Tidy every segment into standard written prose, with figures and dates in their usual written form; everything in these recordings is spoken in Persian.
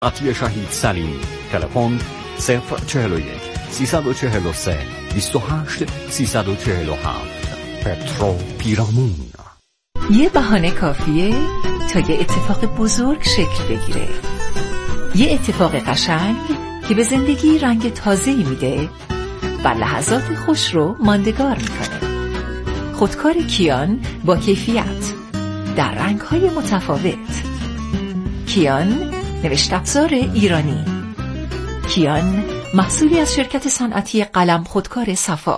عطیه شهید سلیمی. تلفن 041 343 28 347. پترو پیرامون. یه بهانه کافیه تا یه اتفاق بزرگ شکل بگیره. یه اتفاق قشنگ که به زندگی رنگ تازه‌ای میده و لحظات خوش رو ماندگار میکنه. خودکار کیان با کیفیت در رنگ‌های متفاوت. کیان نوشت افزار ایرانی. کیان محصولی از شرکت صنعتی قلم خودکار صفا.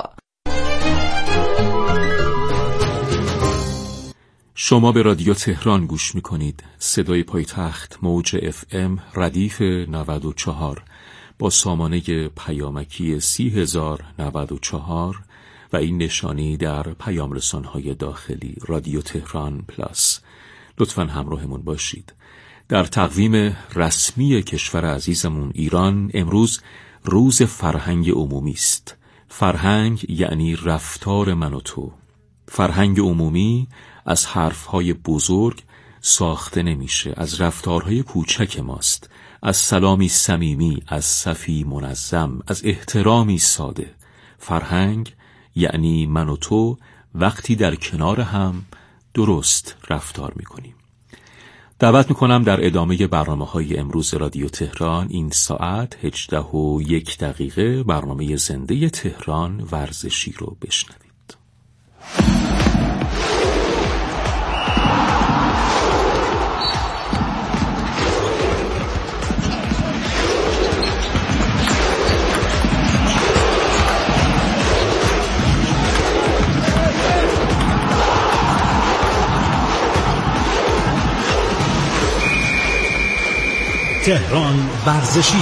شما به رادیو تهران گوش میکنید. صدای پایتخت موج FM ردیف 94 با سامانه پیامکی 30094 و این نشانی در پیام رسانهای داخلی رادیو تهران پلاس. لطفاً همراهمون باشید. در تقویم رسمی کشور عزیزمون ایران امروز روز فرهنگ عمومی است. فرهنگ یعنی رفتار من و تو. فرهنگ عمومی از حرفهای بزرگ ساخته نمیشه، از رفتارهای کوچک ماست، از سلامی صمیمی، از صفی منظم، از احترامی ساده. فرهنگ یعنی من و تو وقتی در کنار هم درست رفتار میکنیم. دعوت میکنم در ادامه برنامه‌های امروز رادیو تهران این ساعت 18:01 برنامه زنده تهران ورزشی رو بشنوید. تهران ورزشی.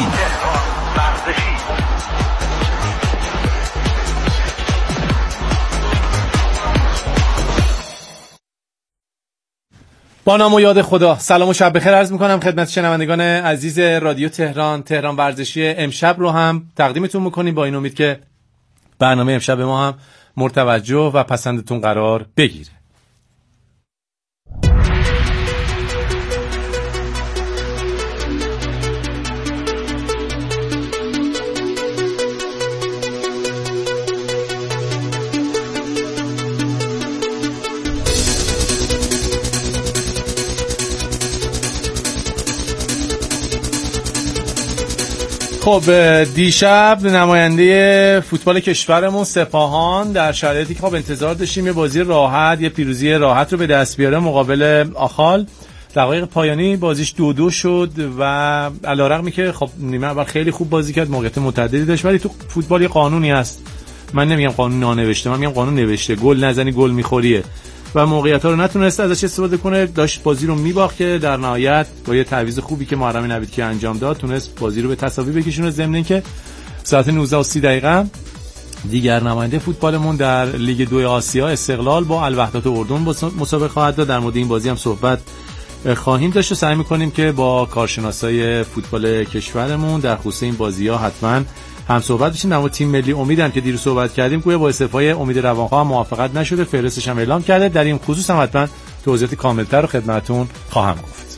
با نام و یاد خدا سلام و شب بخیر عرض میکنم خدمت شنوندگان عزیز رادیو تهران ورزشی. امشب رو هم تقدیمتون میکنیم با این امید که برنامه امشب ما هم مورد توجه و پسندتون قرار بگیره. خب دیشب نماینده فوتبال کشورمون سپاهان در شرایطی که خب انتظار داشتیم یه بازی راحت، یه پیروزی راحت رو به دست بیاره مقابل آخال، دقایق پایانی بازیش 2-2 شد و علیرغمی که خب نیمه اول خیلی خوب بازی کرد، موقعیت متعددی داشت، ولی تو فوتبال یه قانونی هست. من نمیگم قانون نانوشته، من میگم قانون نوشته. گل نزنی گل میخوریه و موقعیت‌ها رو نتونست ازش استفاده کنه، داشت بازی رو میباخت که در نهایت با یه تعویض خوبی که محرم نویدکی انجام داد تونست بازی رو به تساوی بکشونه. ضمن اینکه ساعت 19:30 دیگر نماینده فوتبالمون در لیگ 2 آسیا استقلال با الوحدات اردن مسابقه خواهد داد. در مورد این بازی هم صحبت خواهیم داشت و سعی می‌کنیم که با کارشناسای فوتبال کشورمون در خصوص این بازی‌ها حتما هم صحبت بشیم. اما تیم ملی امیدم که دیروز صحبت کردیم گویا با استعفای امید روانخواه موافقت نشده، فهرستش هم اعلام کرده. در این خصوص هم حتما توضیحات کاملتر رو خدمتتون خواهم گفت.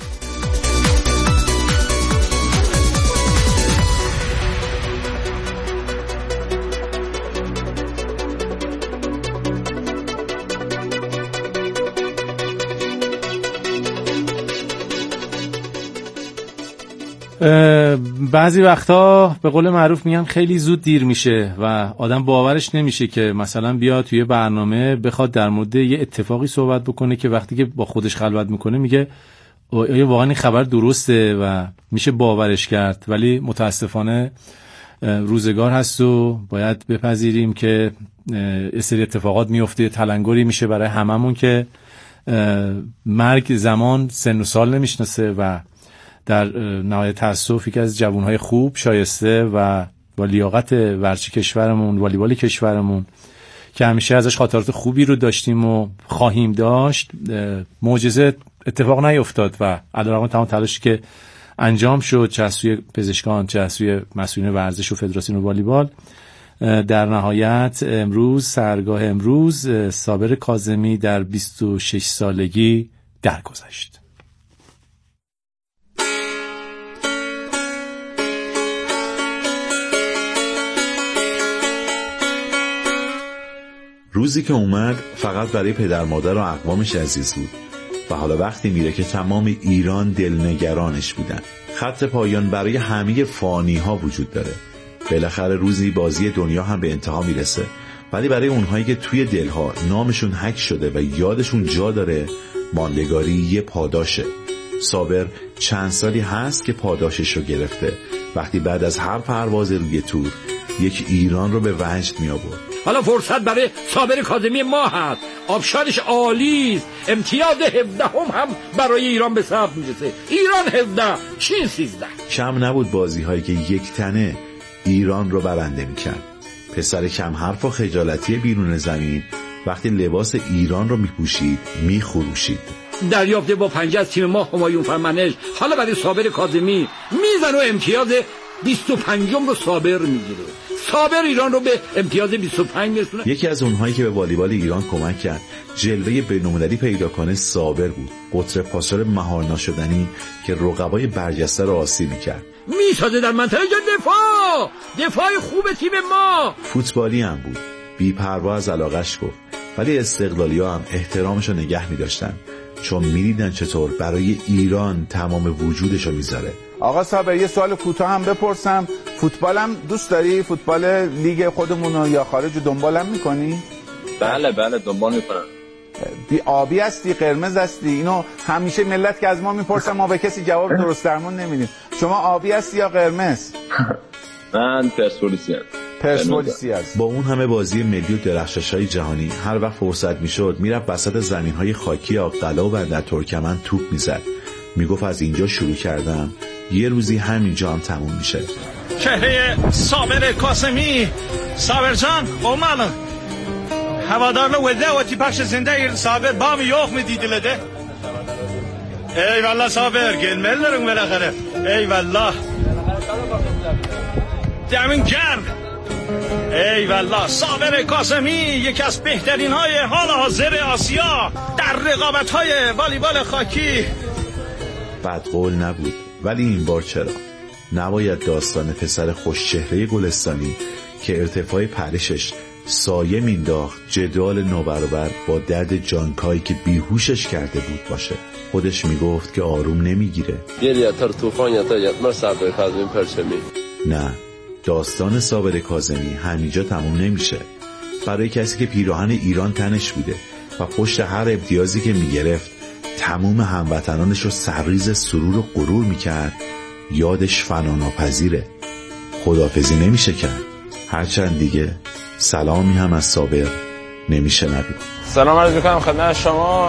بعضی وقتا به قول معروف میگن خیلی زود دیر میشه و آدم باورش نمیشه که مثلا بیاد توی برنامه بخواد در مورد یه اتفاقی صحبت بکنه که وقتی که با خودش خلوت میکنه میگه آیا واقعا این خبر درسته و میشه باورش کرد، ولی متاسفانه روزگار هست و باید بپذیریم که یه سری اتفاقات میفته. تلنگری میشه برای هممون که مرگ زمان سن و سال نمیشناسه و در نهایت تأسف یکی از جوانهای خوب شایسته و با لیاقت ورزش کشورمون، والیبال کشورمون که همیشه ازش خاطرات خوبی رو داشتیم و خواهیم داشت، معجزه اتفاق نیفتاد و علیرغم تمام تلاشی که انجام شد، چه از سوی پزشکان چه از سوی مسئولین ورزش و فدراسیون والیبال، در نهایت امروز سحرگاه امروز صابر کاظمی در 26 سالگی درگذشت. روزی که اومد فقط برای پدر مادر و اقوامش عزیز بود و حالا وقتی میره که تمام ایران دلنگرانش بودن. خط پایان برای همه فانی ها وجود داره. بالاخره روزی بازی دنیا هم به انتها میرسه، ولی برای اونهایی که توی دلها نامشون حک شده و یادشون جا داره، ماندگاری یه پاداشه. صابر چند سالی هست که پاداشش رو گرفته وقتی بعد از هر پرواز روی تور یک ایران رو به وجد می آورد. حالا فرصت برای صابر کاظمی ما هست. آبشارش عالی است. امتیاز 17 هم برای ایران به ثبت میرسه. ایران 17 چین 13. کم نبود بازی هایی که یک تنه ایران رو برنده میکرد. پسر کم حرف و خجالتی بیرون زمین وقتی لباس ایران رو میپوشید میخروشید. دریافته با پنجه از تیم ما همایون فرمانش حالا برای صابر کاظمی میزن و امتیاز 25 رو صابر میگیره. صابر ایران رو به امتیاز 25 میرسونه. یکی از اونهایی که به والیبال ایران کمک کرد جلوه بین‌المللی پیدا کنه صابر بود. قطر پاسور مهار ناشدنی که رقبای برجسته رو آسیب میکرد. میسازه در منطقه دفاع خوب تیم ما. فوتبالی هم بود. بی‌پروا از علاقش گفت، ولی استقلالی‌ها هم احترامش رو نگه می‌داشتن چون می‌دیدن چطور برای ایران تمام وجودش رو میذاره. آقا صابر یه سوال کوتاه هم بپرسم، فوتبالم دوست داری؟ فوتبال لیگ خودمون یا خارج دنبالم می‌کنی؟ بله دنبال می‌کنم. آبی هستی قرمز هستی؟ اینو همیشه ملت که از ما میپرسن ما به کسی جواب درست درمون نمیدیم. شما آبی هستی یا قرمز؟ من پرسپولیسی هستم. با اون همه بازی ملی و درخشش‌های جهانی هر وقت فرصت میشد میرفت وسط زمین‌های خاکی آق‌قلا و بندر ترکمن توپ میزد. میگفت از اینجا شروع کردم یه روزی همینجا هم تموم میشه. چهره صابر کاظمی. صابر جان اومال هوادارla وده و تیپش زنده صابر با میوخ میدیدلده. ای والله صابر گلمل دارن بالاخره. ای والله دمین گرم. ای والله صابر کاظمی یکی از بهترین های حال حاضر آسیا در رقابت های والیبال خاکی. بدقول نبود، ولی این بار چرا؟ نباید داستان پسر خوشچهره گلستانی که ارتفاع پرشش سایه مینداخت جدال نوبرابر با درد جانکایی که بیهوشش کرده بود باشه. خودش میگفت که آروم نمیگیره. نه، داستان صابر کاظمی همینجا تموم نمیشه. برای کسی که پیراهن ایران تنش بوده و پشت هر امتیازی که میگرفت تموم هموطنانش رو سرریز سرور و غرور میکرد، یادش فناناپذیره. خداحافظی نمیشه کرد، هرچند دیگه سلامی هم از صابر نمیشه نبید. سلام عرض میکنم خدمت شما.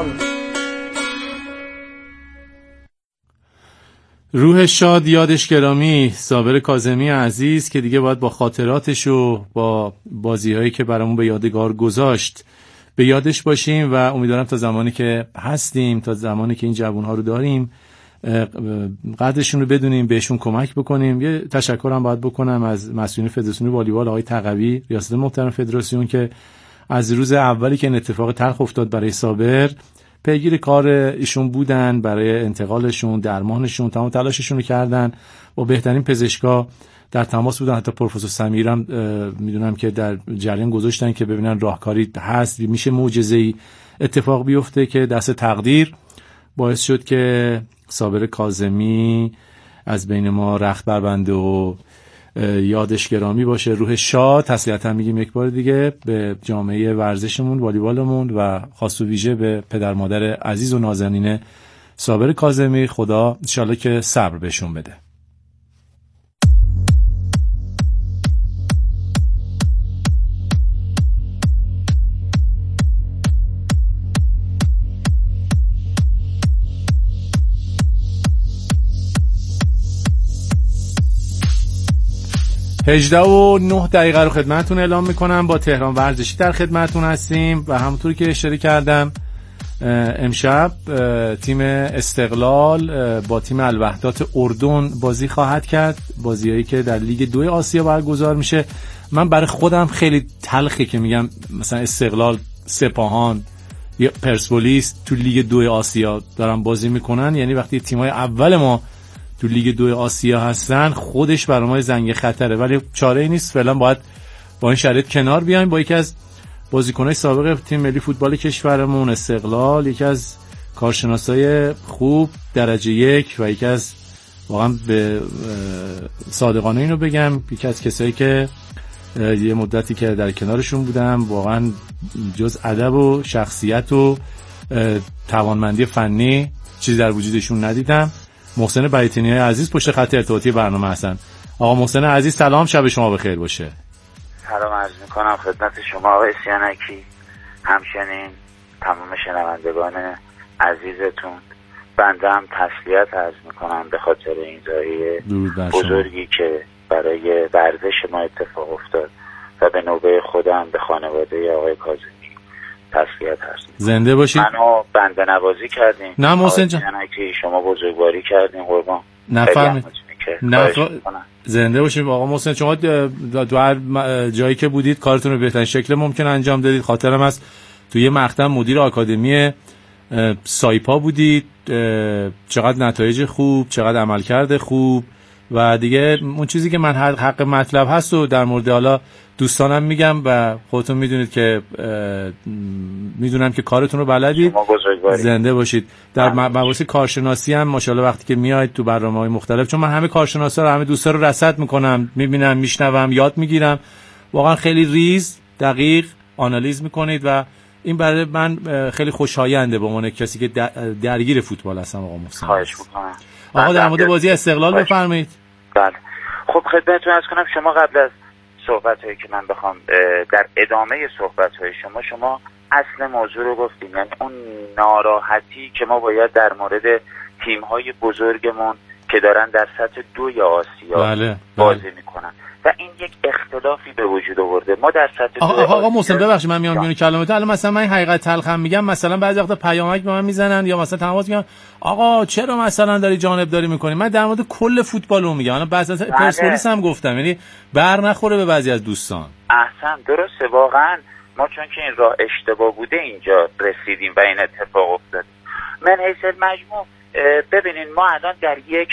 روح شاد، یادش گرامی صابر کاظمی عزیز که دیگه باید با خاطراتش و با بازی‌هایی که برامون به یادگار گذاشت به یادش باشیم و امیدوارم تا زمانی که هستیم، تا زمانی که این جوان‌ها رو داریم قدرشون رو بدونیم، بهشون کمک بکنیم. یه تشکرم باید بکنم از مسئولین فدراسیون والیبال آقای تقوی، ریاست محترم فدراسیون که از روز اولی که این اتفاق تلخ افتاد برای صابر پیگیر کار ایشون بودن، برای انتقالشون، درمانشون تمام تلاششون رو کردن، با بهترین پزشکا در تماس بودن. حتی پروفسور سمیرم میدونم که در جریان گذاشتن که ببینن راهکاری هست، میشه معجزه‌ای اتفاق بیفته که دست تقدیر باعث شد که صابر کاظمی از بین ما رخت بربنده و یادش گرامی باشه. روح شاد. تسلیت هم میگیم یک بار دیگه به جامعه ورزشمون، والیبالمون و خاص و ویژه به پدر مادر عزیز و نازنین صابر کاظمی. خدا انشالله که صبر بهشون بده. 18:09 رو خدمتتون اعلام میکنم. با تهران ورزشی در خدمتتون هستیم و همونطوری که اشاره کردم امشب تیم استقلال با تیم الوحدات اردن بازی خواهد کرد، بازیایی که در لیگ 2 آسیا برگزار میشه. من برای خودم خیلی تلخه که میگم مثلا استقلال، سپاهان یا پرسپولیس تو لیگ 2 آسیا دارن بازی میکنن، یعنی وقتی تیمای اول ما تو لیگ 2 آسیا هستن خودش برای ما زنگ خطره، ولی چاره ای نیست، فعلا باید با این شرایط کنار بیایم، با یکی از بازیکن‌های سابق تیم ملی فوتبال کشورمون، استقلال، یکی از کارشناسای خوب درجه 1 و یکی از واقعا به صادقانه اینو بگم یکی از کسایی که یه مدتی که در کنارشون بودم واقعا جز ادب و شخصیت و توانمندی فنی چیزی در وجودشون ندیدم. محسن بیاتینی عزیز پشت خط ارتباطی برنامه هستن. آقا محسن عزیز سلام، شب شما بخیر باشه. سلام عرض میکنم خدمت شما آقای سیانکی، همچنین تمام شنوندگان عزیزتون. بنده هم تسلیت عرض میکنم به خاطر این زایی بزرگی که برای ورزش ما اتفاق افتاد و به نوبه خودم به خانواده آقای کاظمی تسلیت عرض میکنم. زنده باشید. منو بنده نوازی کردیم. نه محسن جان، شما بزرگواری کردین قربان. نفرمید. زنده باشید آقا محسن. شما دو هر جایی که بودید کارتون رو بهترین شکل ممکن انجام دادید. خاطرم است توی یه مقطع مدیر آکادمی سایپا بودید، چقدر نتایج خوب، چقدر عملکرد خوب و دیگه اون چیزی که من حق مطلب هست و در مورد حالا دوستانم میگم و خودتون میدونید که میدونم که کارتون رو بلدید. زنده باشید. در مباحث کارشناسی هم ماشاءالله وقتی که میاید تو برنامه‌های مختلف، چون من همه کارشناسا رو همه دوستا رو رصد میکنم، میبینم، میشنوم، یاد میگیرم، واقعا خیلی ریز دقیق آنالیز میکنید و این برای من خیلی خوشاینده به عنوان کسی که درگیر فوتبال هستم. آقا محسن خواهش میکنم. آقا در مورد بازی استقلال بفرمایید. بله خب خدمتتون عرض کنم، شما قبل از صحبت‌هایی که من بخوام در ادامه صحبت‌های شما اصل موضوع رو گفتیم، یعنی اون ناراحتی که ما باید در مورد تیم‌های بزرگمون که دارن در سطح 2 آسیا بازی میکنن و این یک اختلافی به وجود آورده. ما در سطح آقا محسن ببخشید من میام میون کلمات. الان مثلا من حقیقت تلخم میگم، مثلا بعضی وقتا پیامک به من میزنن یا مثلا تماس میگن آقا چرا مثلا داری جانبداری میکنی. من در مورد کل فوتبال رو میگم. الان بعضی از پرسپولیس هم گفتم، یعنی بر نخوره به بعضی از دوستان. احسن درسته. واقعا ما چون که این راه اشتباه بوده اینجا رسیدیم و این اتفاق افتاد. من حیث المجموع ببینین ما الان در یک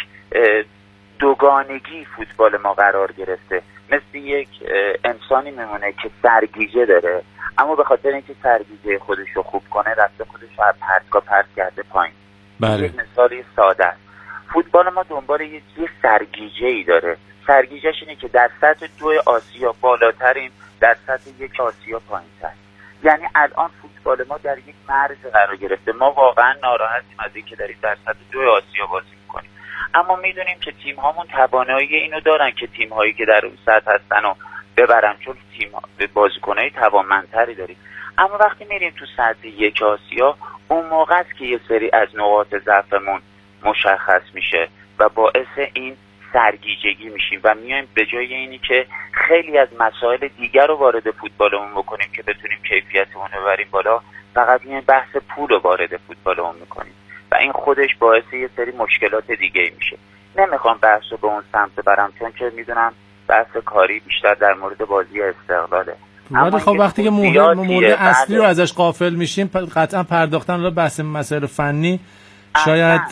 دوگانگی فوتبال ما قرار گرفته. مثل یک انسانی میمونه که سرگیجه داره، اما به خاطر اینکه سرگیجه خودش رو خوب کنه رفته خودش رو پرتگاه پرت کرده پایین. بله. یک مثالی ساده است. فوتبال ما دنبال یه سرگیجه‌ای داره. سرگیجه‌اش اینه که در سطح 2 آسیا بالاتریم، در سطح 1 آسیا پایین‌تر. یعنی الان فوتبال ما در یک مرز قرار گرفته. ما واقعا ناراحتیم از اینکه داریم در سطح 2 آسیا بازی می‌کنیم، اما میدونیم که تیم هامون توانایی اینو دارن که تیم هایی که در اون سطح هستن رو ببرن، چون تیم بازیکنای توانمندتری داریم. اما وقتی میریم تو سطح 1 آسیا اون موقع است که یه سری از نقاط ضعفمون مشخص میشه و باعث این سرگیجگی میشیم و میایم به جای اینی که خیلی از مسائل دیگر رو وارد فوتبالمون بکنیم که بتونیم کیفیتمون رو ببریم بالا، فقط میایم بحث پول رو وارد فوتبالمون میکنیم و این خودش باعث یه سری مشکلات دیگه میشه. نمیخوام بحث رو به اون سمت برم چون که میدونم بحث کاری بیشتر در مورد بازی استقلاله. اما خب وقتی که مورد اصلی رو ازش غافل میشیم قطعا پرداختن رو بحث مسائل فنی شاید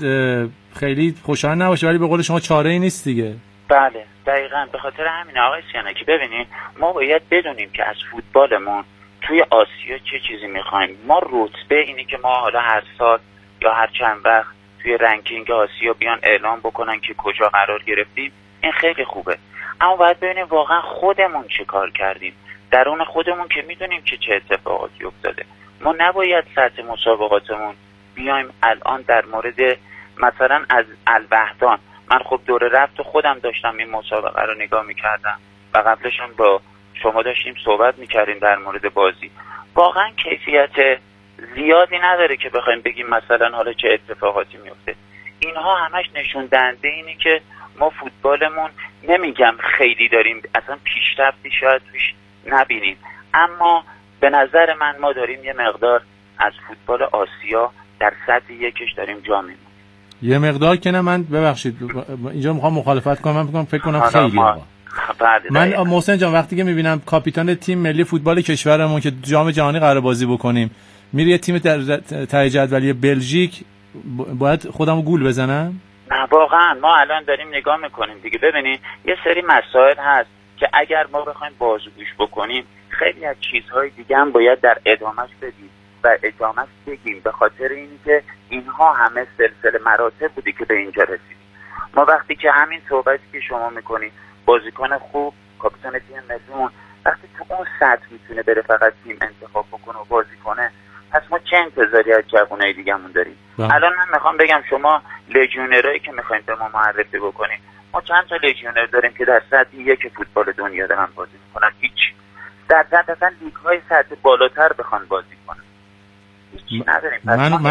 خیلی خوشایند نباشه، ولی به قول شما چاره ای نیست دیگه. بله دقیقاً به خاطر همین آقای سیانکی ببینید ما باید بدونیم که از فوتبالمون توی آسیا چه چیزی میخوایم. ما رتبه اینی که ما حالا هر سال یا هر چند وقت توی رنکینگ آسیا بیان اعلام بکنن که کجا قرار گرفتیم، این خیلی خوبه، اما باید ببینیم واقعا خودمون چه کار کردیم درون خودمون که میدونیم که چه اتفاقاتی افتاده. ما نباید سطح مسابقاتمون بیایم الان در مورد مثلا از الوحدان، من خب دور رفت خودم داشتم این مسابقه رو نگاه میکردم و قبلش هم با شما داشتیم صحبت میکردیم در مورد بازی. واقعا کیفیت زیادی نداره که بخوایم بگیم مثلا حالا چه اتفاقاتی میفته. اینها همش نشون دهنده اینه که ما فوتبالمون نمیگم خیلی داریم اصلا پیشرفتی شاید توش نبینیم، اما به نظر من ما داریم یه مقدار از فوتبال آسیا در سطح 1 داریم جا میمونیم. یه مقدار که نه، من ببخشید اینجا میخوام مخالفت کنم، من فکر کنم خیلی من محسن جان وقتی که میبینم کاپیتان تیم ملی فوتبال کشورمون که جام جهانی قرار بازی بکنیم میره یه تیم ته جدولی بلژیک، باید خودمو گول بزنم؟ نه واقعا ما الان داریم نگاه میکنیم دیگه. ببینید یه سری مسائل هست که اگر ما بخوایم بازگوش بکنیم خیلی از چیزهای دیگه هم باید در ادامهش بدیم و ادامهش بگیم، به خاطر اینکه اینها همه سلسله مراتب بودی که به اینجا رسیدیم. ما وقتی که همین صحبتی که شما میکنید بازیکن خوب، کاپیتان تیم ملی، وقتی تو اون سطح میتونه بره فقط تیم انتخاب بکنه و بازی کنه، پس ما چه انتظاری از جوانای دیگه‌مون داریم؟ الان من میخوام بگم شما لژیونرایی که میخواین به ما معرفی بکنید، ما چند تا لژیونر داریم که در سطح یک فوتبال دنیا دارن بازی میکنن، هیچ. در مثلا لیگ‌های سطح بالاتر بخوان بازی کنن هیچ نداریم.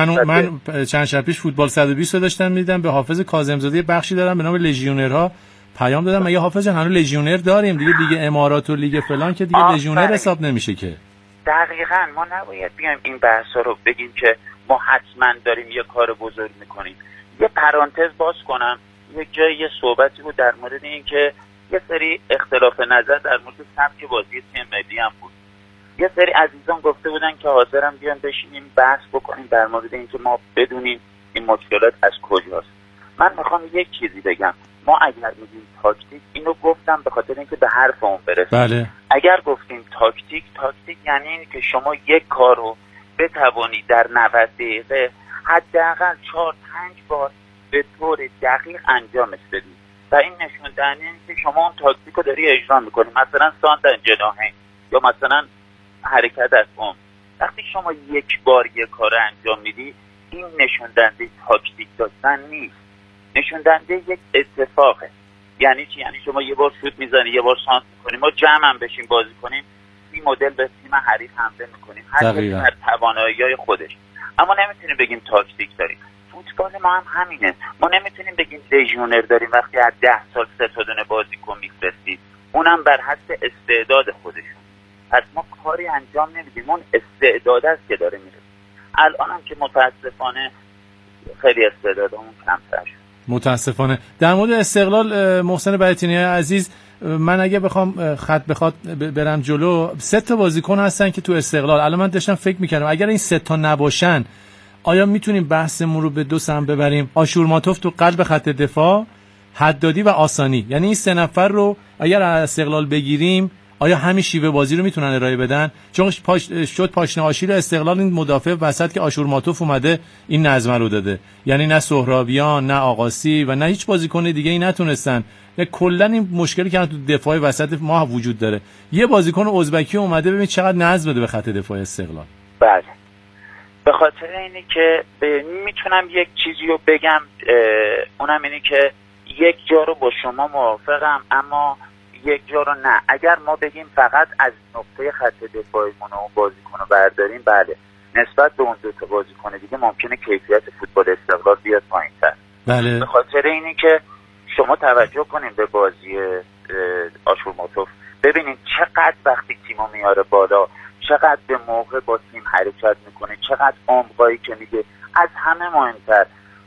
من چند شب پیش فوتبال 120 رو داشتم میدیدم، به حافظ کاظمزاده بخشی دارم به نام لژیونرها پیام دادم، مگه حافظ هنوز لژیونر داریم دیگه؟ لیگ امارات و لیگ فلان که دیگه لژیونر حساب نمیشه که. دقیقاً ما نباید بیایم این بحثا رو بگیم که ما حتما داریم یه کار بزرگ میکنیم. یه پرانتز باز کنم، یک جای یه صحبتی بود در مورد این که یه سری اختلاف نظر در مورد سبک بازی تیم ملی هم بود. یه سری عزیزان گفته بودن که حاضرم بیان بشینیم بحث بکنیم در مورد این که ما بدونیم این مشکلات از کجاست. من میخوام یک چیزی بگم، ما اگر میگیم تاکتیک، اینو گفتم به خاطر اینکه به حرف اون برسیم. بله. اگر گفتیم تاکتیک یعنی این که شما یک کارو بتوانی در 90 دقیقه حداقل 4-5 بار به طور دقیق انجامش بدی و این نشون دهنده اینه که شما اون تاکتیک رو داری اجرا میکنی. مثلا سانت جناحین یا مثلا حرکت از اون، وقتی شما یک بار یک کار انجام میدی، این نشون دهنده تاکتیک داشتن نیست، نشون دهنده یک اتفاقه. یعنی چی؟ یعنی شما یه بار شوت میزنی، یه بار سانت میکنی، ما جمع هم بشیم بازی کنیم، این مدل به تیم حریف حمله میکنیم، هر یک در توانایی‌های خودش. اما نمیتونیم بگیم تاکتیک داریم. فوتبال ما هم همینه، ما نمیتونیم بگیم لژیونر داریم وقتی از 10 سال 3 تا دونه بازیکن میفرستید، اونم بر حسب استعداد خودشون. پس ما کاری انجام نمیدیم، اون استعداد است که داره میره. الان هم که متاسفانه خیلی استعدادمون کمتر شد. متاسفانه. در مورد استقلال محسن بیاتینی عزیز، من اگه بخوام خط به خط برم جلو، 3 تا بازیکن هستن که تو استقلال الان من داشتم فکر میکردم اگر این 3 تا نباشن آیا میتونیم بحثمون رو به 2 سمت ببریم؟ آشورماتوف تو قلب خط دفاع، حدادی و آسانی، یعنی این 3 نفر رو اگر از استقلال بگیریم آیا همین شیوه بازی رو میتونن ارائه بدن؟ چون شد پاشنه آشیل استقلال این مدافع وسط که آشورماتوف اومده این نظم رو داده، یعنی نه سهرابیان نه آقاسی و نه هیچ بازیکن دیگه ای نتونستن. کلا این مشکلی که تو دفاع وسط ما وجود داره. یه بازیکن ازبکی اومده، ببین چقدر نظم بده به خط دفاع استقلال. بله، به خاطر اینی که میتونم یک چیزی رو بگم، اونم اینی که یک جا رو با شما موافقم اما یک جا رو نه. اگر ما بگیم فقط از نقطه خط دفاعیمون و بازیکن رو برداریم، بله نسبت به اون 2 تا بازیکن دیگه ممکنه کیفیت فوتبال استقلال بیاد پایین‌تر. بله. به خاطر اینی که شما توجه کنین به بازی آشورماتوف، ببینید چقدر وقتی تیمو میاره بالا، چقدر به موقع با تیم حرکت میکنه، چقدر عمقایی که میده. از همه مهمتر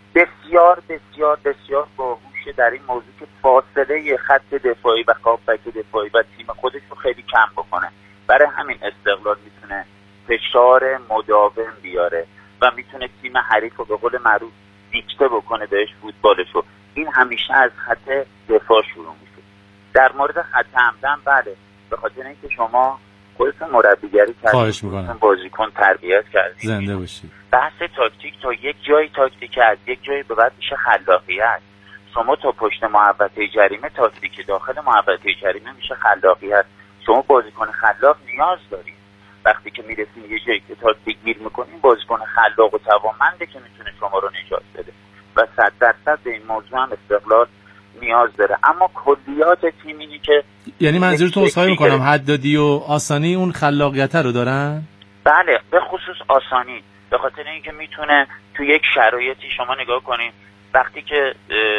بسیار بسیار بسیار باهوشه در این موضوع که فاصله خط دفاعی و هافبک دفاعی و تیم خودش رو خیلی کم بکنه. برای همین استقلال میتونه فشار مداوم بیاره و میتونه تیم حریف رو به قول معروف دیکته بکنه بهش فوتبالشو. این همیشه از خط دفاع شروع میشه. در مورد خط حمله بله، به خاطر اینکه شما خودتون مربیگری کردید، بازیکن تربیت کردید، زنده باشید. بحث تاکتیک تا یک جایی تاکتیک از یک جایی به بعد میشه خلاقیت. شما تا پشت محوطه جریمه تاکتیک، داخل محوطه جریمه میشه خلاقیت. شما بازیکن خلاق نیاز دارید. وقتی که میرسین یه جایی که تاکتیک گیر میکنین، بازیکن خلاق و توانمنده که میتونه شما رو نجات بده و 100% به این موضوع هم استقلال نیاز داره. اما کلیات تیم اینی که یعنی منظورتون اصحایی میکنم حدادی و آسانی اون خلاقیت رو دارن؟ بله، به خصوص آسانی، به خاطر اینکه میتونه تو یک شرایطی شما نگاه کنین وقتی که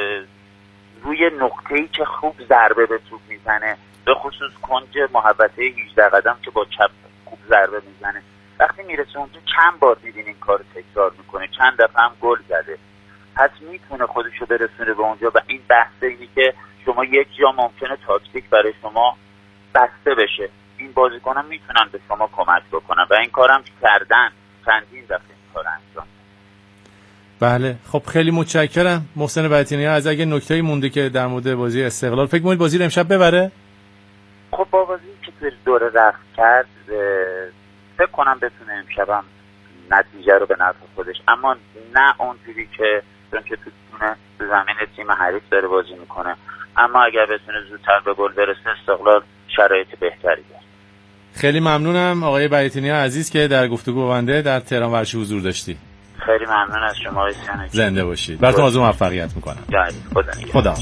روی نقطه‌ای که خوب ضربه به توپ میزنه، به خصوص کنج محوطه 18 قدم که با چپ خوب ضربه میزنه، وقتی میرسه اونجا چند بار دیدین این کارو تکرار میکنه، چند دفعه هم گل زده. پس میتونه خودشو برسونه به اونجا و این بحث اینی که شما یک جا ممکنه تاکتیک برای شما بسته بشه، این بازیکنان میتونن به شما کمک بکنن و این کارم کردن، چندین دفعه این کار انجام. بله، خب خیلی متشکرم محسن بیاتینی. از اگه نکته‌ای مونده که در مورد بازی استقلال، فکر می‌کنید بازی رو امشب ببره؟ خب با بازی که توی دوره رفت کرد فکر کنم بتونه امشبم نتیجه رو به نفع خودش، اما نه اونجوری که تو زمین تیم حریف داره بازی میکنه، اما اگر بتونه زودتر به گل برسه استقلال شرایط بهتری داره. خیلی ممنونم آقای بیاطینی عزیز که در گفتگو با بنده در تهران ورشی حضور داشتی. خیلی ممنون از شما آقای سیانکی. زنده باشید. براتون آرزوی موفقیت میکنم. خدا.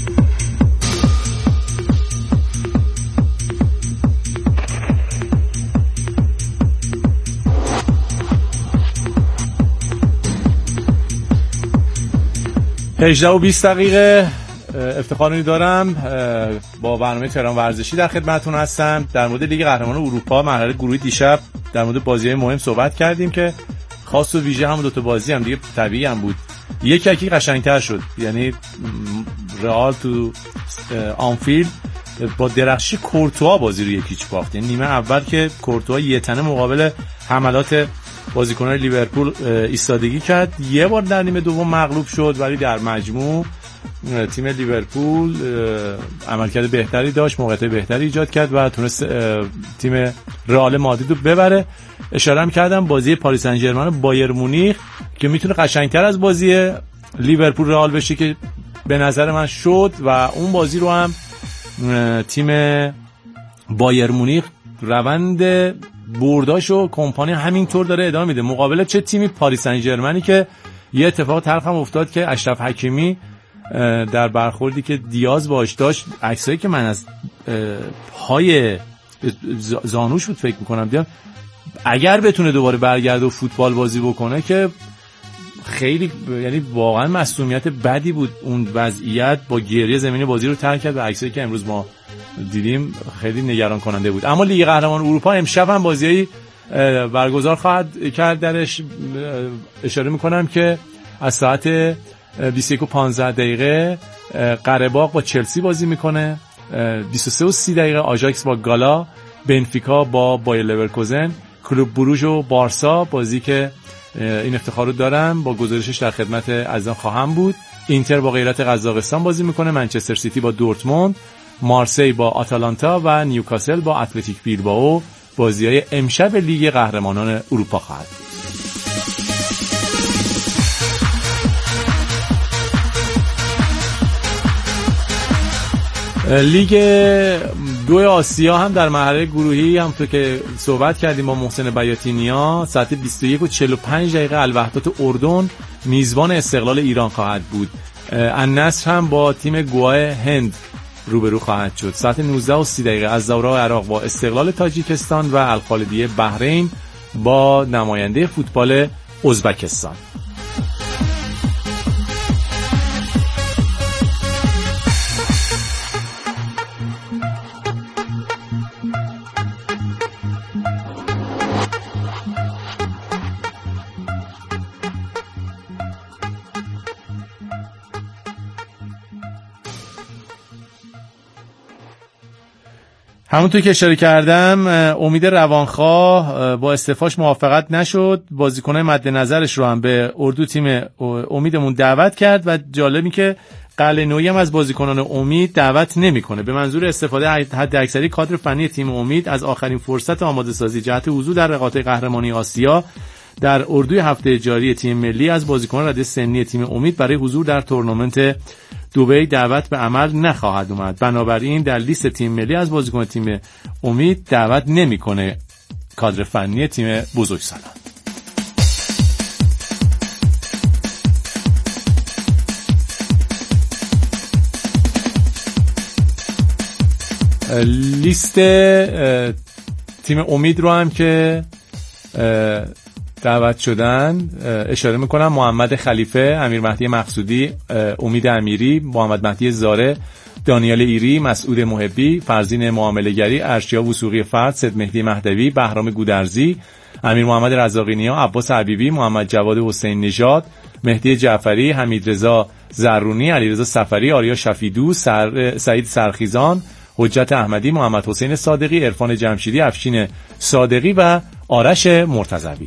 هجده و 20 دقیقه افتخاری دارم با برنامه تهران ورزشی در خدمتتون هستم. در مورد لیگ قهرمانان اروپا مرحله گروهی دیشب در مورد بازی‌های مهم صحبت کردیم که خاص و ویژه هم دو تا بازی هم دیگه طبیعی هم بود. یکی قشنگتر شد، یعنی رئال تو آنفیلد با درخشی کورتوا بازی رو 1-0 باخت. یعنی نیمه اول که کورتوا یه تنه مقابل حملات بازیکنان لیورپول ایستادگی کرد، یه بار در نیمه دوم مغلوب شد، ولی در مجموع تیم لیورپول عملکرد بهتری داشت، موقعیت بهتری ایجاد کرد و تونست تیم رئال مادرید رو ببره. اشاره می‌کردم بازی پاریس سن ژرمن و بایر مونیخ که میتونه قشنگتر از بازی لیورپول رئال بشه که به نظر من شد و اون بازی رو هم تیم بایر مونیخ روند برداشو کمپانی همینطور داره ادامه میده مقابل چه تیمی پاریس سن ژرمنی که یه اتفاق تلخ هم افتاد که اشرف حکیمی در برخوردی که دیاز باش داشت، عکسایی که من از پای زانوش بود فکر میکنم دیدم، اگر بتونه دوباره برگرده و فوتبال بازی بکنه که خیلی، یعنی واقعا معصومیت بدی بود اون وضعیت، با گریه زمین بازی رو ترک کرد و عکسایی که امروز ما دیدیم خیلی نگران کننده بود. اما لیگ قهرمانان اروپا امشب هم بازیایی برگزار خواهد کرد. درش اشاره میکنم که از ساعت 21:15 قره‌باغ با چلسی بازی میکنه، 23:30 آژاکس با گالا، بنفیکا با بایر لورکوزن، کلوب بروژ و بارسا بازی که این افتخار رو دارم با گزارشش در خدمت عزیزان خواهم بود. اینتر با غیرت قزاقستان بازی میکنه، منچستر سیتی با دورتموند، مارسی با آتالانتا و نیوکاسل با اتلتیک بیلبائو بازی‌های امشب لیگ قهرمانان اروپا خواهد بود. لیگ 2 آسیا هم در مرحله گروهی همونطور که صحبت کردیم با محسن بیاطینیا ساعت 21:45 الوحدات اردن میزبان استقلال ایران خواهد بود. النصر هم با تیم گواه هند روبرو خواهد شد. ساعت 19:30 الزهراء عراق با استقلال تاجیکستان و الخالدیه بحرین با نماینده فوتبال ازبکستان. همونطور که اشاره کردم امید روانخواه با استعفاش موافقت نشد. بازیکنان مد نظرش رو هم به اردو تیم امیدمون دعوت کرد و جالبی که قلعه‌نویی هم از بازیکنان امید دعوت نمیکنه به منظور استفاده حد اکثری کادر فنی تیم امید از آخرین فرصت آماده سازی جهت حضور در رقابت قهرمانی آسیا در اردوی هفته جاری تیم ملی از بازیکنان رده سنی تیم امید برای حضور در تورنمنت دبی دعوت به عمل نخواهد اومد. بنابراین در لیست تیم ملی از بازیکن تیم امید دعوت نمیکنه کادر فنی تیم بزرگسالان. لیست تیم امید رو هم که دعوت شدن اشاره میکنم: محمد خلیفه، امیر مهدی مقصودی، امید امیری، محمد مهدی زاره، دانیال ایری، مسعود محبی، فرزین معامله‌گری، ارشیا وثوقی فرد، سید مهدی مهدوی، بهرام گودرزی، امیر محمد رزاقی‌نیا، عباس حبیبی، محمد جواد حسین نژاد، مهدی جعفری، حمید رضا زرونی، علیرضا صفری، آریا شفیدو، سعید سرخیزان، حجت احمدی، محمد حسین صادقی، عرفان جمشیدی، افشین صادقی و آرش مرتضوی.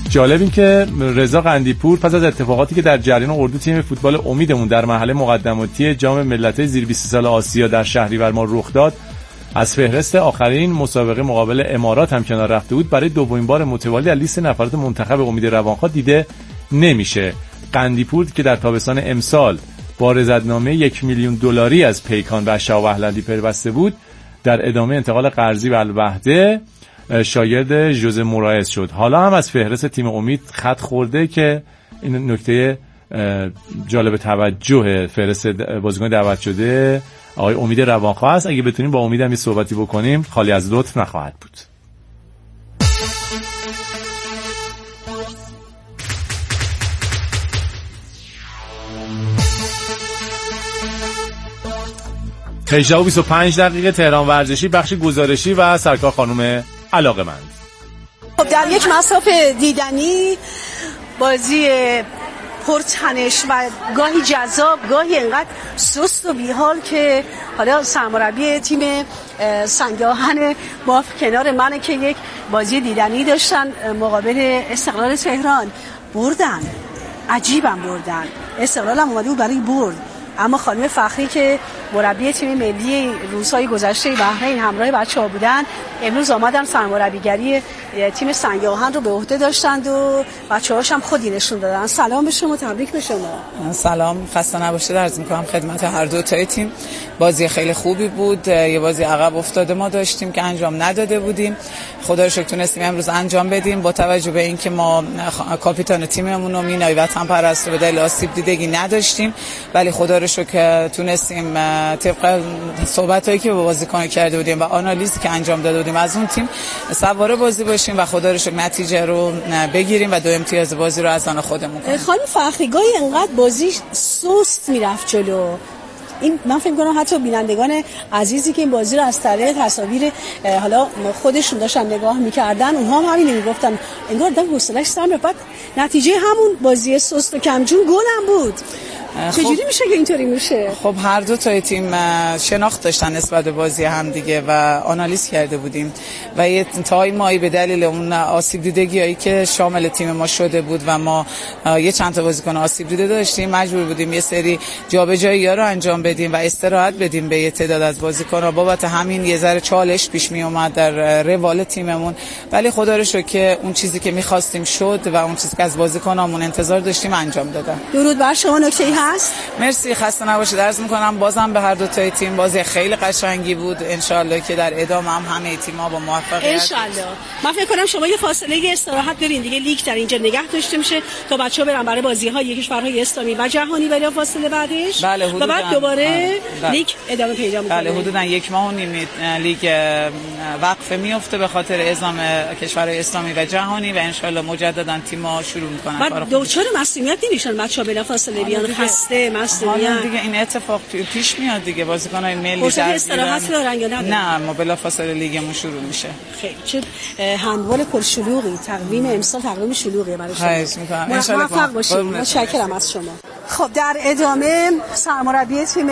جالب این که رضا قندیپور پس از اتفاقاتی که در جریان اردو تیم فوتبال امیدمون در مرحله مقدماتی جام ملت‌های زیر 20 سال آسیا در شهریور ماه رخ داد، از فهرست آخرین مسابقه مقابل امارات هم کنار رفته بود. برای دومین بار متوالی در لیست نفرات منتخب امید روانخواه دیده نمیشه. قندیپور که در تابستان امسال با رصدنامه $1,000,000 از پیکان و شاوهلندی پیوسته بود، در ادامه انتقال قرضی و الوحده شاگرد ژوزه مورایس شد. حالا هم از فهرست تیم امید خط خورده که این نکته جالب توجه فهرست بازیکن دعوت شده آقای امید روانخواه است. اگه بتونیم با امید هم یه صحبتی بکنیم خالی از لطف نخواهد بود. هجده و 25 دقیقه تهران ورزشی، بخش گزارشی و سرکار خانم علاقه‌مند. خب در یک مصاف دیدنی بازی پرتنش و گاهی جذاب، گاهی انقدر سست و بیحال که حالا سرمربی تیم سنگاهن با کنار منه که یک بازی دیدنی داشتن مقابل استقلال تهران. بردن، عجیبم بردن. استقلال هم اومده بود برای برد، اما خانم فخری که مربی تیم ملی روزهای گذشته بحرین همراه بچه‌ها بودن، امروز آمدن سرمربیگری تیم سنگاهن رو به عهده داشتند و بچه‌هاش هم خودی نشون دادن. سلام به شما، تبریک به شما. سلام، خسته نباشید عرض می‌کنم خدمت هر دو تای تیم. بازی خیلی خوبی بود. یه بازی عقب افتاده ما داشتیم که انجام نداده بودیم. خدا رو شکر تونستیم امروز انجام بدیم با توجه به اینکه ما کاپیتان تیممون رو مینای وطن پرست به دلیل آسیب دیدگی نداشتیم، ولی خدا رو شکر تونستیم طبق صحبتایی که با بازیکن کرده بودیم و آنالیزی که انجام داده بودیم از اون تیم سوار بازی باشیم و خدا رو شکر نتیجه رو بگیریم و 2 امتیاز بازی رو از آن خودمون کنیم. خانم فخری گاهی انقدر بازی سست میرفت جلو، این من فکر کنم حتی بینندگان عزیزی که این بازی رو از طریق تصاویر حالا خودشون داشتن نگاه میکردن، اونها هم همین میگفتن انگار دم حوصله‌اش سر رفت. نتیجه همون بازی سست و کمجون گل هم بود. چجوری میشه که اینطوری میشه؟ خب هر دو تای تیم شناخت داشتن نسبت به بازی هم دیگه و آنالیز کرده بودیم و یه تایمایی به دلیل اون آسیب دیدگیایی که شامل تیم ما شده بود و ما یه چند تا بازیکن آسیب دیده داشتیم، مجبور بودیم یه سری جابجایی‌ها رو انجام بدیم و استراحت بدیم به یه تعداد از بازیکن‌ها. بابت همین یه ذره چالش پیش می اومد در روال تیممون، ولی خدا رو شکر که اون چیزی که می‌خواستیم شد و اون چیزی که از بازیکنامون انتظار داشتیم انجام دادن. درود بر شما. نکته‌ای هست؟ مرسی، خسته نباشید عرض می‌کنم. بازم به هر دو تای تیم بازی خیلی قشنگی بود. انشالله که در ادامه هم همه تیم‌ها با موفقیت انشالله. من فکر کنم شما یه فاصله استراحت دارین دیگه، لیگ در اینجا نگه داشته میشه تا بچه‌ها برن برای بازی‌های کشورهای اسلامی و جهانی بلا فاصله بعدش. بله، و بعد دوباره لیگ ادامه پیدا می‌کنه. بله، حدوداً 1 ماه و نیم لیگ وقفه میفته به خاطر اعزام کشورهای اسلامی و جهانی و انشالله مجددا تیم‌ها شروع می‌کنن کارو. بعد دوچار مسئولیت نمیشن بچه‌ها بلا فاصله بیان خسته مسئولیت دیگه. این اتفاق پیش میاد دیگه، بازیکن‌های ملی فرصت استراحت دارن یا ندارن؟ نه، ما بلافاصله لیگمون شروع میشه. خیلی چه هندبال پرشلوغی، تقویم امسال تقویم شلوغیه برای شما. موفق باشید. متشکرم از شما. خب در ادامه سرمربی تیم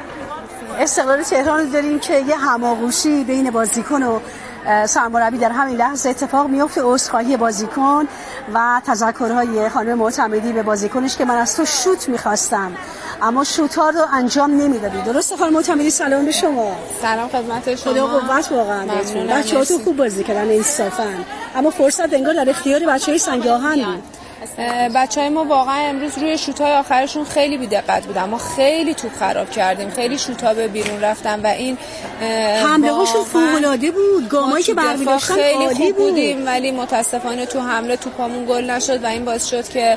استقلال تهران داریم که یه هماغوشی بین بازیکن و سرمربی در همین لحظه اتفاق میفته. عذرخواهی بازیکن و تذکرهای خانم معتمدی به بازیکنش که من از تو شوت میخواستم اما شوت ها رو انجام نمیدادی. درسته خانم معتمدی؟ سلام به شما. سلام خدمت شما. خدا قوت واقعا بهتون. بچه‌هاتون خوب بازی کردن انصافا، اما فرصت انگار در اختیار بچه‌های سنگاهن بود. بچهای ما واقعا امروز روی شوت‌های آخرشون خیلی بی‌دقت بود، اما خیلی توپ خراب کردیم، خیلی شوت‌ها به بیرون رفتن و این حمله‌هاشون فوق‌العاده بود. گامایی که برمی‌داشتن خیلی خوب بودیم، ولی متاسفانه تو حمله توپامون گل نشد و این باعث شد که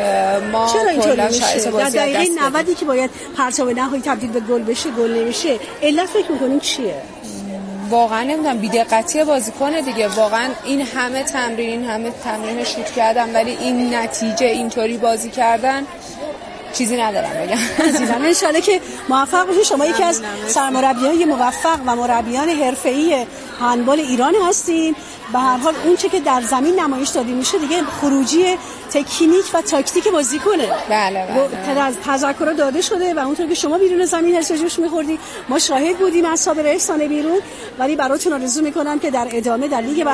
ما کلا شایسته بازی در دقیقه 90 که باید پرتاب نهایی تبدیل به گل بشه گل نمیشه. علت فکر می‌کنین چیه؟ واقعا نمیدونم، بی‌دقتی بازیکن دیگه. واقعا این همه تمرین شوت کردن ولی این نتیجه اینطوری بازی کردن چیزی ندارم بگم. عزیزم انشالله که موفق باشید. شما یکی از سرمربیای موفق و مربیان حرفه‌ای هندبال ایران هستین. به هر حال اون چه که در زمین نمایش داده میشه دیگه خروجی تکنیک و تاکتیک بازیکنه. بله. تذکر داده شده و اونطور که شما بیرون زمین حسش می‌خوردی ما شاهد بودیم از صابر احسان بیرون، ولی براتون آرزو می‌کنم که در ادامه در لیگ